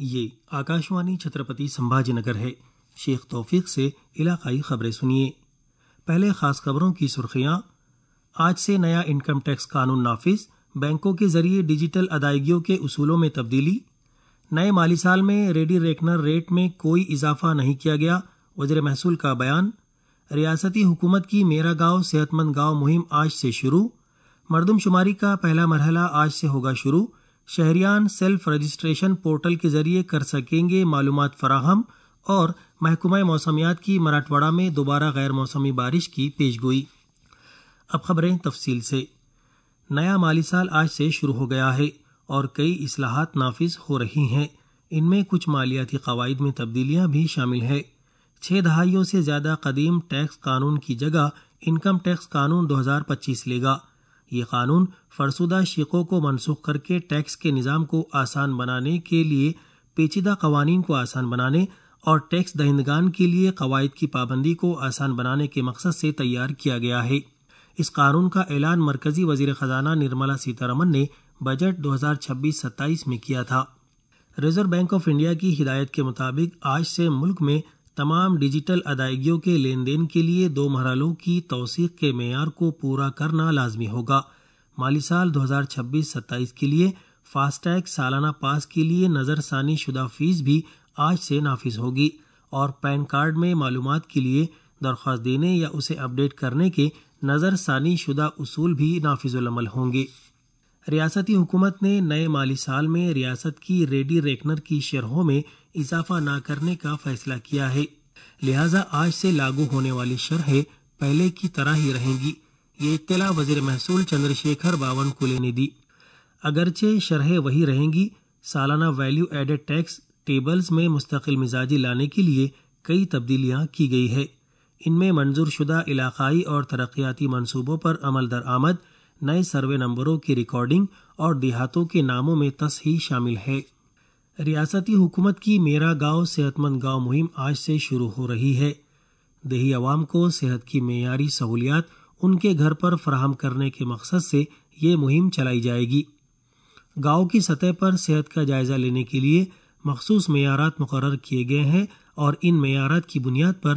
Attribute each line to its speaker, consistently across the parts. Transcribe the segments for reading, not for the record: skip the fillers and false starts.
Speaker 1: یہ آکاشوانی چھترپتی سمبھاجی نگر ہے۔ شیخ توفیق سے علاقائی خبریں سنیے۔ پہلے خاص خبروں کی سرخیاں۔ آج سے نیا انکم ٹیکس قانون نافذ، بینکوں کے ذریعے ڈیجیٹل ادائیگیوں کے اصولوں میں تبدیلی، نئے مالی سال میں ریڈی ریکنر ریٹ میں کوئی اضافہ نہیں کیا گیا، وزیر محصول کا بیان۔ ریاستی حکومت کی میرا گاؤں صحت مند گاؤں مہم آج سے شروع، مردم شماری کا پہلا مرحلہ آج سے ہوگا شروع، شہریان سیلف رجسٹریشن پورٹل کے ذریعے کر سکیں گے معلومات فراہم، اور محکمہ موسمیات کی مراٹھواڑہ میں دوبارہ غیر موسمی بارش کی پیش گوئی۔ اب خبریں تفصیل سے۔ نیا مالی سال آج سے شروع ہو گیا ہے اور کئی اصلاحات نافذ ہو رہی ہیں۔ ان میں کچھ مالیاتی قواعد میں تبدیلیاں بھی شامل ہیں۔ 6 دہائیوں سے زیادہ قدیم ٹیکس قانون کی جگہ انکم ٹیکس قانون 2025 لے گا۔ یہ قانون فرسودہ شقوں کو منسوخ کر کے ٹیکس کے نظام کو آسان بنانے کے لیے پیچیدہ قوانین کو آسان بنانے اور ٹیکس دہندگان کے لیے قواعد کی پابندی کو آسان بنانے کے مقصد سے تیار کیا گیا ہے۔ اس قانون کا اعلان مرکزی وزیر خزانہ نرملا سیتارمن نے بجٹ 2026-27 میں کیا تھا۔ ریزرو بینک آف انڈیا کی ہدایت کے مطابق آج سے ملک میں تمام ڈیجیٹل ادائیگیوں کے لین دین کے لیے 2 مرحلوں کی توثیق کے معیار کو پورا کرنا لازمی ہوگا۔ مالی سال 2026-27 کے لیے فاسٹیگ سالانہ پاس کے لیے نظر ثانی شدہ فیس بھی آج سے نافذ ہوگی، اور پین کارڈ میں معلومات کے لیے درخواست دینے یا اسے اپ ڈیٹ کرنے کے نظر ثانی شدہ اصول بھی نافذ العمل ہوں گے۔ ریاستی حکومت نے نئے مالی سال میں ریاست کی ریڈی ریکنر کی شرحوں میں اضافہ نہ کرنے کا فیصلہ کیا ہے، لہذا آج سے لاگو ہونے والی شرحیں پہلے کی طرح ہی رہیں گی۔ یہ اطلاع وزیر محصول چندر شیکھر باونکلے نے دی۔ اگرچہ شرحیں وہی رہیں گی، سالانہ ویلیو ایڈڈ ٹیکس ٹیبلز میں مستقل مزاجی لانے کے لیے کئی تبدیلیاں کی گئی ہے۔ ان میں منظور شدہ علاقائی اور ترقیاتی منصوبوں پر عمل درآمد، نئے سروے نمبروں کی ریکارڈنگ اور دیہاتوں کے ناموں میں تصحیح شامل ہے۔ ریاستی حکومت کی میرا گاؤں صحت مند گاؤں مہم آج سے شروع ہو رہی ہے۔ دیہی عوام کو صحت کی معیاری سہولیات ان کے گھر پر فراہم کرنے کے مقصد سے یہ مہم چلائی جائے گی۔ گاؤں کی سطح پر صحت کا جائزہ لینے کے لیے مخصوص معیارات مقرر کیے گئے ہیں، اور ان معیارات کی بنیاد پر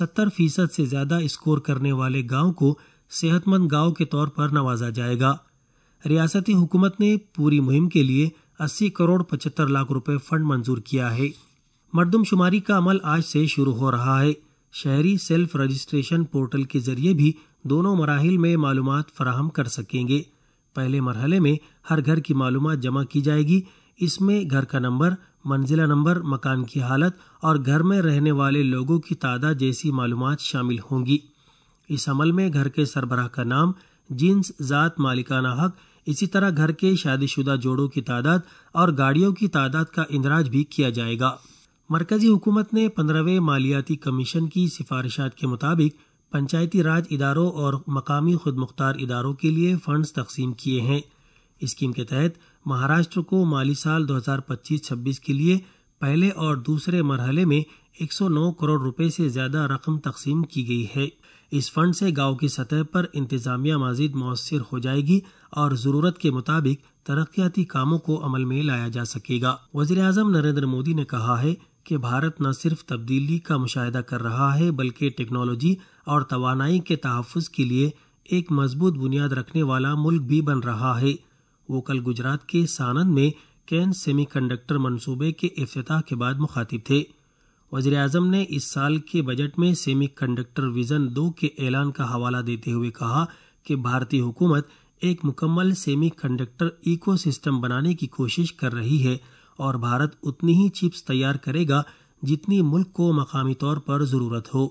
Speaker 1: 70% سے زیادہ اسکور کرنے والے گاؤں کو صحت مند گاؤں کے طور پر نوازا جائے گا۔ ریاستی حکومت نے پوری مہم کے لیے 80 کروڑ 75 لاکھ روپے فنڈ منظور کیا ہے۔ مردم شماری کا عمل آج سے شروع ہو رہا ہے۔ شہری سیلف رجسٹریشن پورٹل کے ذریعے بھی دونوں مراحل میں معلومات فراہم کر سکیں گے۔ پہلے مرحلے میں ہر گھر کی معلومات جمع کی جائے گی۔ اس میں گھر کا نمبر، منزلہ نمبر، مکان کی حالت اور گھر میں رہنے والے لوگوں کی تعداد جیسی معلومات شامل ہوں گی۔ اس عمل میں گھر کے سربراہ کا نام، جنس، ذات، مالکانہ حق، اسی طرح گھر کے شادی شدہ جوڑوں کی تعداد اور گاڑیوں کی تعداد کا اندراج بھی کیا جائے گا۔ مرکزی حکومت نے 15ویں مالیاتی کمیشن کی سفارشات کے مطابق پنچایتی راج اداروں اور مقامی خود مختار اداروں کے لیے فنڈز تقسیم کیے ہیں۔ اسکیم کے تحت مہاراشٹر کو مالی سال 2025-26 کے لیے پہلے اور دوسرے مرحلے میں 109 کروڑ روپے سے زیادہ رقم تقسیم کی گئی ہے۔ اس فنڈ سے گاؤں کی سطح پر انتظامیہ مزید مؤثر ہو جائے گی اور ضرورت کے مطابق ترقیاتی کاموں کو عمل میں لایا جا سکے گا۔ وزیر اعظم نریندر مودی نے کہا ہے کہ بھارت نہ صرف تبدیلی کا مشاہدہ کر رہا ہے بلکہ ٹیکنالوجی اور توانائی کے تحفظ کے لیے ایک مضبوط بنیاد رکھنے والا ملک بھی بن رہا ہے۔ وہ کل گجرات کے سانند میں کین سیمی کنڈکٹر منصوبے کے افتتاح کے بعد مخاطب تھے۔ وزیر اعظم نے اس سال کے بجٹ میں سیمی کنڈکٹر ویژن 2 کے اعلان کا حوالہ دیتے ہوئے کہا کہ بھارتی حکومت ایک مکمل سیمی کنڈکٹر ایکو سسٹم بنانے کی کوشش کر رہی ہے، اور بھارت اتنی ہی چپس تیار کرے گا جتنی ملک کو مقامی طور پر ضرورت ہو۔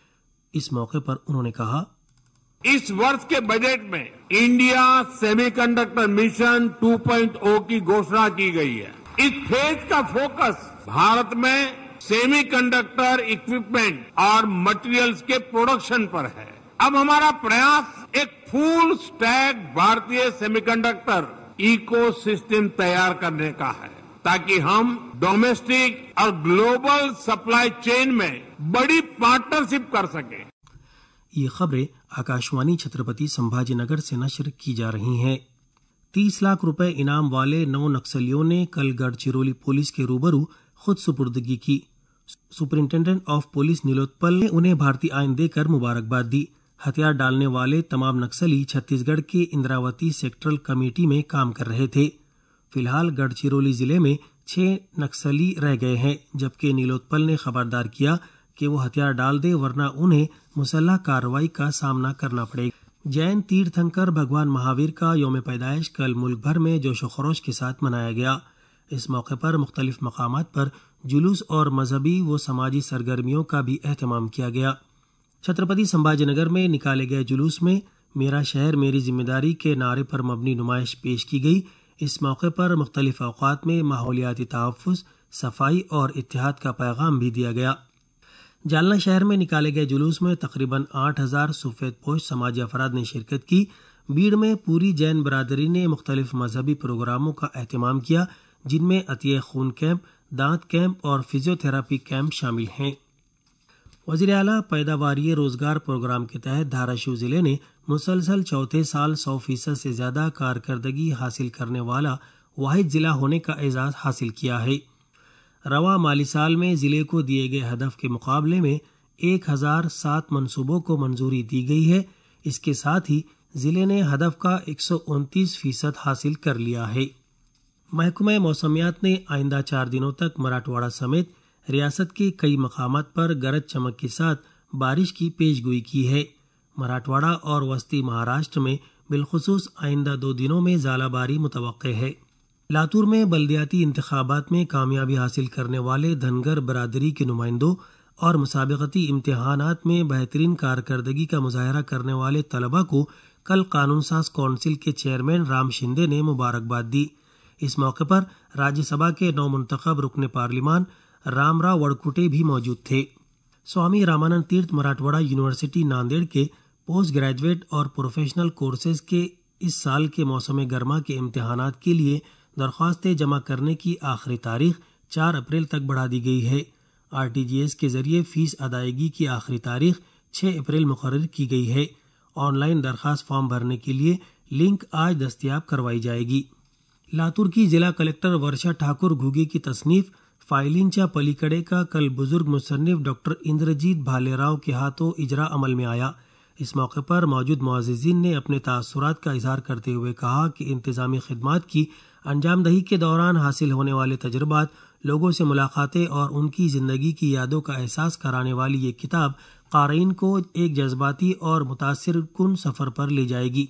Speaker 1: اس موقع پر انہوں نے کہا،
Speaker 2: اس वर्ष کے بجٹ میں انڈیا سیمی کنڈکٹر مشن 2.0 کی گھوشنا کی گئی ہے۔ اس فیز کا فوکس بھارت میں سیمی کنڈکٹر اکوپمنٹ اور مٹیریلز کے پروڈکشن پر ہے۔ اب ہمارا پریاس ایک فل اسٹیک بھارتی سیمی کنڈکٹر ایکو سسٹم تیار کرنے کا ہے، تاکہ ہم ڈومیسٹک اور گلوبل سپلائی چین میں بڑی پارٹنرشپ کر سکیں۔
Speaker 1: یہ خبریں آکاشوانی چھترپتی سمبھاجی نگر سے نشر کی جا رہی ہیں۔ 30 لاکھ روپے انعام والے 9 نکسلیوں نے کل گڑھ چرولی پولیس کے روبرو خود سپردگی کی۔ سپرنٹینڈنٹ آف پولیس نیلوتپل نے انہیں بھارتی آئین دے کر مبارکباد دی۔ ہتھیار ڈالنے والے تمام نکسلی چھتیس گڑھ کے اندراوتی سیکٹرل کمیٹی میں کام کر رہے تھے۔ فی الحال گڑھچیرولی ضلع میں 6 نکسلی رہ گئے ہیں، جبکہ نیلوتپل نے خبردار کیا کہ وہ ہتھیار ڈال دے ورنہ انہیں مسلح کارروائی کا سامنا کرنا پڑے گا۔ جین تیرتھنکر بھگوان مہاویر کا یوم پیدائش کل ملک بھر میں جوش و خروش کے ساتھ منایا گیا۔ اس موقع پر مختلف مقامات پر جلوس اور مذہبی و سماجی سرگرمیوں کا بھی اہتمام کیا گیا۔ چھترپتی سمبھاجی نگر میں نکالے گئے جلوس میں میرا شہر میری ذمہ داری کے نعرے پر مبنی نمائش پیش کی گئی۔ اس موقع پر مختلف اوقات میں ماحولیاتی تحفظ، صفائی اور اتحاد کا پیغام بھی دیا گیا۔ جالنہ شہر میں نکالے گئے جلوس میں تقریباً 8000 سفید پوش سماجی افراد نے شرکت کی۔ بیڑ میں پوری جین برادری نے مختلف مذہبی پروگراموں کا اہتمام کیا، جن میں عطیہ خون کیمپ، دانت کیمپ اور فزیو تھراپی کیمپ شامل ہیں۔ وزیر اعلیٰ پیداواری روزگار پروگرام کے تحت دھاراشیو ضلع نے مسلسل چوتھے سال 100% سے زیادہ کارکردگی حاصل کرنے والا واحد ضلع ہونے کا اعزاز حاصل کیا ہے۔ رواں مالی سال میں ضلع کو دیے گئے ہدف کے مقابلے میں 1007 منصوبوں کو منظوری دی گئی ہے۔ اس کے ساتھ ہی ضلع نے ہدف کا 129% حاصل کر لیا ہے۔ محکمہ موسمیات نے آئندہ 4 دنوں تک مراٹھواڑہ سمیت ریاست کے کئی مقامات پر گرج چمک کے ساتھ بارش کی پیش گوئی کی ہے۔ مراٹھواڑہ اور وسطی مہاراشٹر میں بالخصوص آئندہ 2 دنوں میں ژالہ باری متوقع ہے۔ لاتور میں بلدیاتی انتخابات میں کامیابی حاصل کرنے والے دھنگر برادری کے نمائندوں اور مسابقتی امتحانات میں بہترین کارکردگی کا مظاہرہ کرنے والے طلباء کو کل قانون ساز کونسل کے چیئرمین رام شندے نے مبارکباد دی۔ اس موقع پر راجیہ سبھا کے نومنتخب رکن پارلیمان رام راؤ وڑکوٹے بھی موجود تھے۔ سوامی رامانند تیرتھ مراٹھواڑہ یونیورسٹی ناندیڑ کے پوسٹ گریجویٹ اور پروفیشنل کورسز کے اس سال کے موسم گرما کے امتحانات کے لیے درخواستیں جمع کرنے کی آخری تاریخ 4 اپریل تک بڑھا دی گئی ہے۔ RTGS کے ذریعے فیس ادائیگی کی آخری تاریخ 6 اپریل مقرر کی گئی ہے۔ آن لائن درخواست فارم بھرنے کے لیے لنک آج دستیاب کروائی جائے گی۔ لاتور کی ضلع کلکٹر ورشا ٹھاکر گھوگے کی تصنیف فائلینچا پلیکڑے کا کل بزرگ مصنف ڈاکٹر اندرجیت بھالے راؤ کے ہاتھوں اجرا عمل میں آیا۔ اس موقع پر موجود معززین نے اپنے تاثرات کا اظہار کرتے ہوئے کہا کہ انتظامی خدمات کی انجام دہی کے دوران حاصل ہونے والے تجربات، لوگوں سے ملاقاتیں اور ان کی زندگی کی یادوں کا احساس کرانے والی یہ کتاب قارئین کو ایک جذباتی اور متاثر کن سفر پر لے جائے گی۔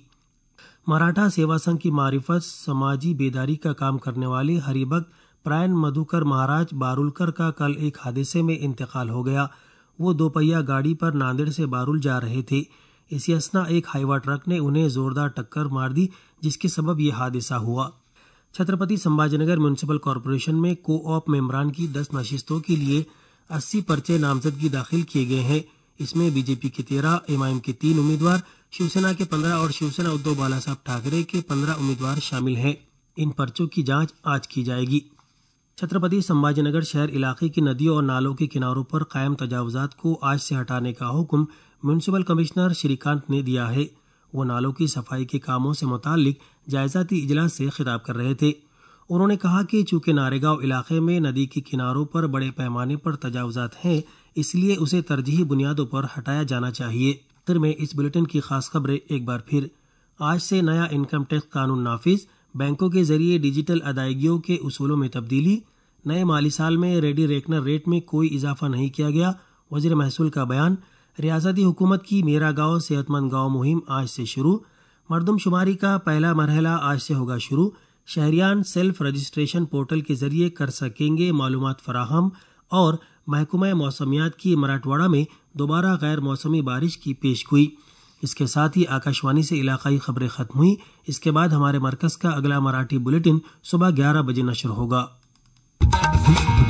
Speaker 1: مراٹھا سیوا سنگھ کی معرفت سماجی بیداری کا کام کرنے والے ہری بھکت پرائن مدھوکر مہاراج بارولکر کا کل ایک حادثے میں انتقال ہو گیا۔ وہ 2 پہیہ گاڑی پر ناندیڑ سے بارول جا رہے تھے۔ اسی اثنا ایک ہائیوا ٹرک نے انہیں زوردار ٹکر مار دی، جس کے سبب یہ حادثہ ہوا۔ چھترپتی سمبھاجی نگر میونسپل کارپوریشن میں کو آپ ممبران کی 10 نشستوں کے لیے 80 پرچے نامزدگی داخل کیے گئے ہیں۔ اس میں بی جے پی کے 13، MIM کے 3 امیدوار، شیوسینا کے 15 اور شیوسینا ادھو بالا صاحب ٹھاکرے کے 15 امیدوار شامل ہیں۔ ان پرچوں کی جانچ آج کی جائے گی۔ چھترپتی سمبھاجی نگر شہر علاقے کی ندیوں اور نالوں کے کناروں پر قائم تجاوزات کو آج سے ہٹانے کا حکم میونسپل کمشنر شری کانت نے دیا ہے۔ وہ نالوں کی صفائی کے کاموں سے متعلق جائزاتی اجلاس سے خطاب کر رہے تھے۔ انہوں نے کہا کہ چونکہ ناریگاؤں علاقے میں ندی کے کناروں پر بڑے پیمانے پر تجاوزات ہیں، اس لیے اسے ترجیحی بنیادوں پر ہٹایا جانا چاہیے۔ آخر میں اس بلیٹن کی خاص خبریں ایک بار پھر۔ آج سے نیا انکم ٹیکس قانون نافذ، بینکوں کے ذریعے ڈیجیٹل ادائیگیوں کے اصولوں میں تبدیلی، نئے مالی سال میں ریڈی ریکنر ریٹ میں کوئی اضافہ نہیں کیا گیا، وزیر محصول کا بیان۔ ریاستی حکومت کی میرا گاؤں صحت مند گاؤں مہم آج سے شروع، مردم شماری کا پہلا مرحلہ آج سے ہوگا شروع، شہریان سیلف رجسٹریشن پورٹل کے ذریعے کر سکیں گے معلومات فراہم، اور محکمہ موسمیات کی مراٹھواڑہ میں دوبارہ غیر موسمی بارش کی پیش گوئی۔ اس کے ساتھ ہی آکاشوانی سے علاقائی خبریں ختم ہوئی۔ اس کے بعد ہمارے مرکز کا اگلا مراٹھی بلیٹن صبح 11 بجے نشر ہوگا۔